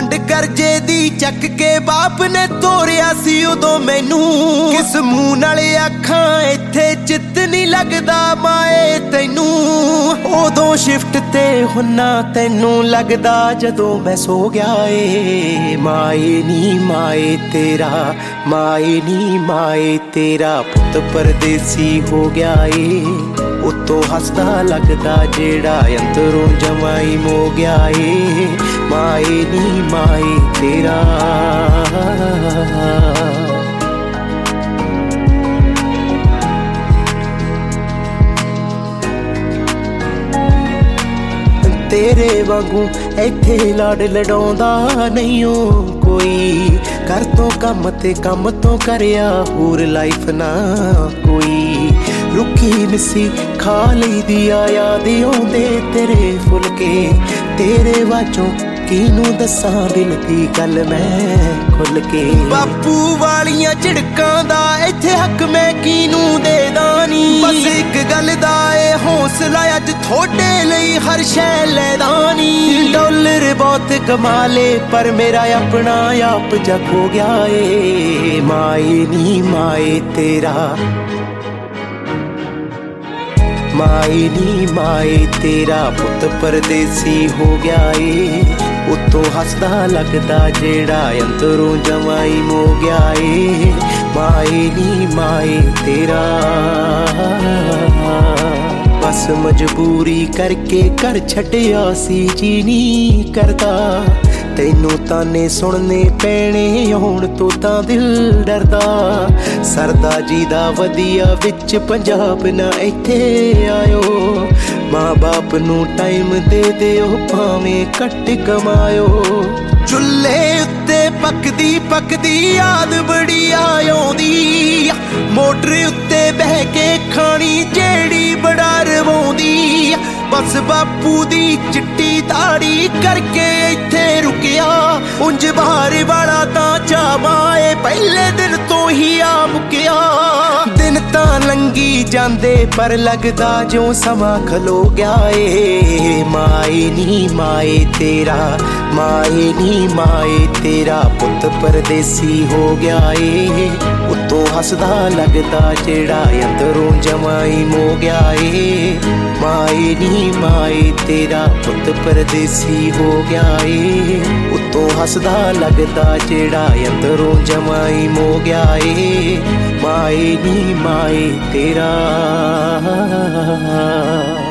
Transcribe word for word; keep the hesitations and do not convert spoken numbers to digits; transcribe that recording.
ਵੰਡ ਕਰਜੇ ਦੀ ਚੱਕ ਕੇ ਬਾਪ ਨੇ ਤੋਰਿਆ ਸੀ ਉਦੋਂ ਮੈਨੂੰ। ਕਿਸ ਮੂੰਹ ਨਾਲ ਆਖਾਂ ਇੱਥੇ ਚਿੱਤ ਨਹੀਂ ਲੱਗਦਾ ਮਾਏ ਤੈਨੂੰ। ਉਦੋਂ ਸ਼ਿਫਟ ਤੇ ਹੁੰਨਾ ਤੈਨੂੰ ਲੱਗਦਾ ਜਦੋਂ ਮੈਂ ਸੋ ਗਿਆ ਏ। ਮਾਏ ਨੀ ਮਾਏ ਤੇਰਾ, ਮਾਏ ਨੀ ਮਾਏ ਤੇਰਾ ਪੁੱਤ ਪਰਦੇਸੀ ਹੋ ਗਿਆ ਏ। ਉੱਤੋਂ ਹੱਸਦਾ ਲੱਗਦਾ ਜਿਹੜਾ ਅੰਦਰੋਂ ਜਮਾਂ ਹੀ ਮੋ ਗਿਆ ਏ। ਮਾਏ ਨੀ ਮਾਏ ਤੇਰਾ। ਤੇਰੇ ਵਾਂਗੂ ਇੱਥੇ ਲਾਡ ਲਡਾਉਂਦਾ ਨਹੀਂ ਓ ਕੋਈ। ਘਰ ਤੋਂ ਕੰਮ ਤੇ ਕੰਮ ਤੋਂ ਕਰਿਆ ਹੋਰ ਲਾਈਫ ਨਾ ਕੋਈ। ਰੁੱਖੀ ਮਿੱਸੀ ਖਾ ਲਈ ਦੀ ਆ ਯਾਦ ਆਉਂਦੇ ਤੇਰੇ ਫੁਲਕੇ। ਤੇਰੇ ਵਾਚੋਂ ਕਿਹਨੂੰ ਦੱਸਾਂ ਦਿਲ ਦੀ ਗੱਲ ਮੈਂ ਖੁੱਲ ਕੇ। ਬਾਪੂ ਵਾਲੀਆਂ ਝਿੜਕਾਂ ਦਾ ਇੱਥੇ ਹੱਕ ਮੈਂ ਕਿਹਨੂੰ ਦੇ ਦਾਨੀ। ਬਸ ਇੱਕ ਗੱਲ ਦਾ ਏ ਹੌਸਲਾ ਅੱਜ ਥੋੜੇ ਲਈ ਹਰ ਸ਼ੈ ਲੈਦਾ ਨੀ। ਡਾਲਰ ਬਹੁਤ ਕਮਾ ਲੇ ਪਰ ਮੇਰਾ ਆਪਣਾ ਆਪ ਜਾ ਖੋ ਗਿਆ ਏ। ਮਾਏ ਨੀ ਮਾਏ ਤੇਰਾ, ਮਾਏ ਨੀ ਮਾਏ ਤੇਰਾ ਪੁੱਤ ਪਰਦੇਸੀ ਹੋ ਗਿਆ ਏ। ਉੱਤੋਂ ਹੱਸਦਾ ਲੱਗਦਾ ਜਿਹੜਾ ਅੰਦਰੋਂ ਜਮਾਂ ਹੀ ਮੋ ਗਿਆ ਏ। ਮਾਏ ਨੀ ਮਾਏ ਤੇਰਾ। ਬਸ ਮਜਬੂਰੀ ਕਰਕੇ ਘਰ ਛੱਡਿਆ ਸੀ ਜੀ ਨਹੀਂ ਕਰਦਾ। ਤੈਨੂੰ ਤਾਨੇ ਸੁਣਨੇ ਪੈਣੇ ਹੁਣ ਤੋਂ ਤਾਂ ਦਿਲ ਡਰਦਾ। ਸਰਦਾ ਜੀ ਦਾ ਵਧੀਆ ਵਿੱਚ ਪੰਜਾਬ ਨਾ ਇੱਥੇ ਆਇਓ। ਮਾਂ ਬਾਪ ਨੂੰ ਟਾਈਮ ਦੇ ਦਿਓ ਭਾਵੇਂ ਘੱਟ ਕਮਾਇਓ। ਚੁੱਲ੍ਹੇ ਉੱਤੇ ਪੱਕਦੀ ਪੱਕਦੀ ਯਾਦ ਬੜੀ ਆਉਂਦੀ। ਮੋਟਰ ਉੱਤੇ ਬਹਿ ਕੇ ਖਾਣੀ ਜਿਹੜੀ ਬੜਾ ਰਵਾਉਂਦੀ। ਬਸ ਬਾਪੂ ਦੀ ਚਿੱਟੀ ਦਾੜੀ ਕਰਕੇ ਇੱਥੇ ਰੁਕਿਆ। ਉਂਝ ਬਾਹਰ ਵਾਲਾ ਤਾਂ ਚਾਵਾਂ ਏ ਪਹਿਲੇ ਦਿਨ ਤੋਂ ਹੀ ਆ ਮੁੱਕਿਆ। ਦਿਨ ਤਾਂ ਲੰਘੀ ਜਾਂਦੇ ਪਰ ਲੱਗਦਾ ਜਿਉਂ ਸਮਾਂ ਖਲੋ ਗਿਆ ਏ। ਮਾਏ ਨੀ ਮਾਏ ਤੇਰਾ, ਮਾਏ ਨੀ ਮਾਏ ਤੇਰਾ ਪੁੱਤ ਪਰਦੇਸੀ ਹੋ ਗਿਆ ਏ। ਉੱਤੋਂ ਹੱਸਦਾ ਲੱਗਦਾ ਜਿਹੜਾ ਅੰਦਰੋਂ ਜਮਾਂ ਹੀ ਮੋ ਗਿਆ ਏ। ਮਾਏ ਨੀ ਮਾਏ ਤੇਰਾ ਪੁੱਤ ਪਰਦੇਸੀ ਹੋ ਗਿਆ ਏ। ਉੱਤੋਂ ਹੱਸਦਾ ਲੱਗਦਾ ਜਿਹੜਾ ਅੰਦਰੋਂ ਜਮਾਂ ਹੀ ਮੋ ਗਿਆ ਏ। ਮਾਏ ਨੀ ਮਾਏ ਤੇਰਾ।